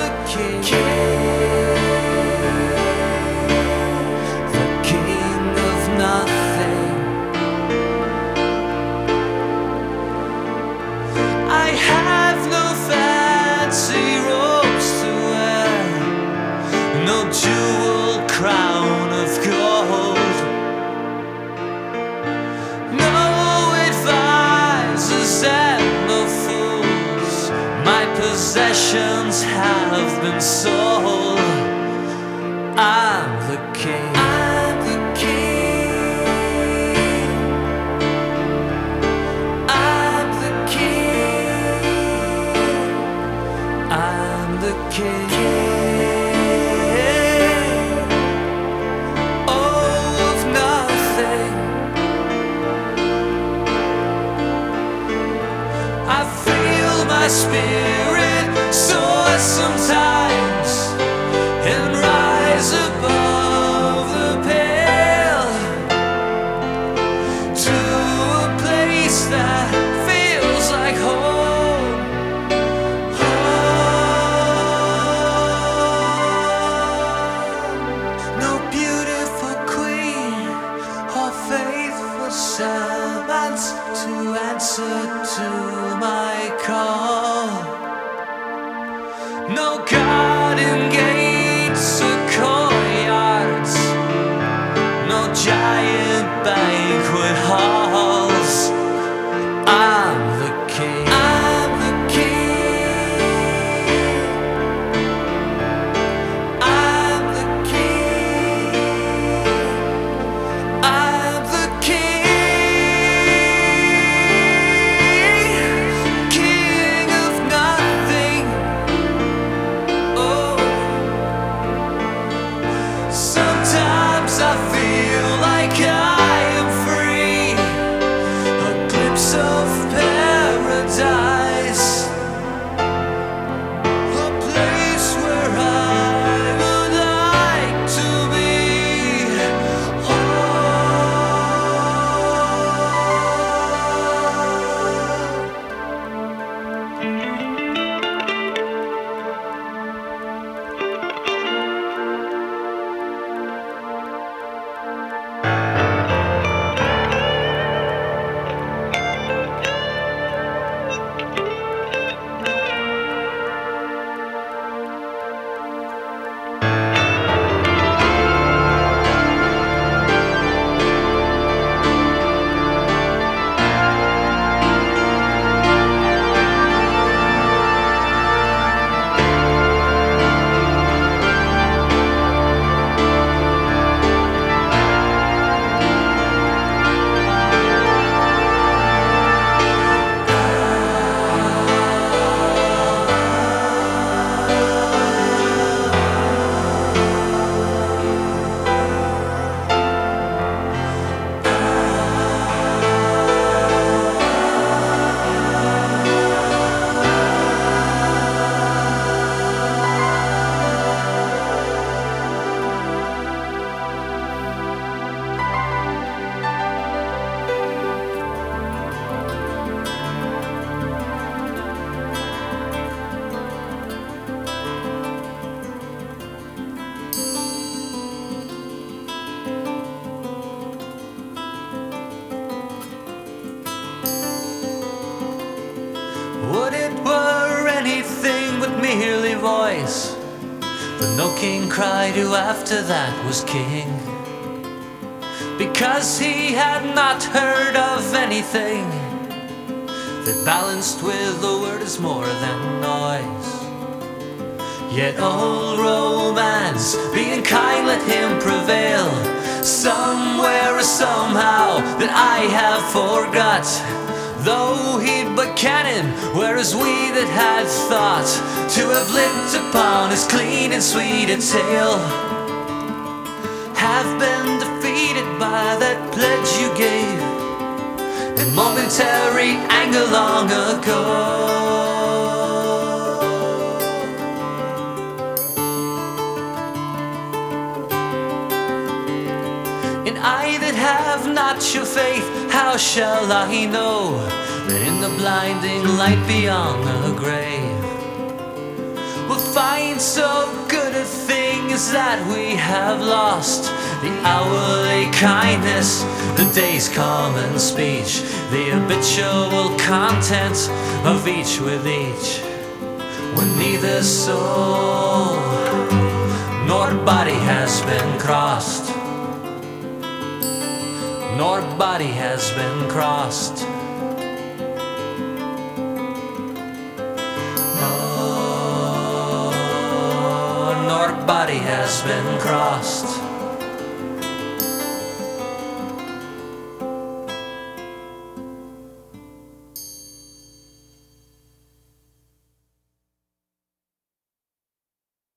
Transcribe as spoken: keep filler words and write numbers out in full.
the king, the king of nothing. I have no fancy robes to wear, no jewel crown of gold, no advisors and no fools. My possessions have been sold. I'm the king. I'm the king. I'm the king. I'm the king. Oh, of nothing. I feel my spirit soar sometimes and rise above the pale to a place that feels like home. Home. No beautiful queen or faithful servants to answer to my call. No garden gates or courtyards, no giant banquet halls. I'm the king. I'm the king. I'm the king. I'm the king. King of nothing. Oh, sometimes I feel like I am free, a glimpse of paradise, a place where I would like to be. Oh, would it were anything but merely voice, but no king cried who after that was king, because he had not heard of anything that balanced with the word is more than noise. Yet old romance, being kind, let him prevail, somewhere or somehow that I have forgot. Though he'd but cannon, whereas we that had thought to have looked upon his clean and sweet a tale have been defeated by that pledge you gave in momentary anger long ago. And I that have not your faith, how shall I know that in the blinding light beyond the grave we'll find grown so good at things that we have lost the hourly kindness, the day's common speech, the habitual content of each with each. When neither soul nor body has been crossed, nor body has been crossed. Oh, nor body has been crossed.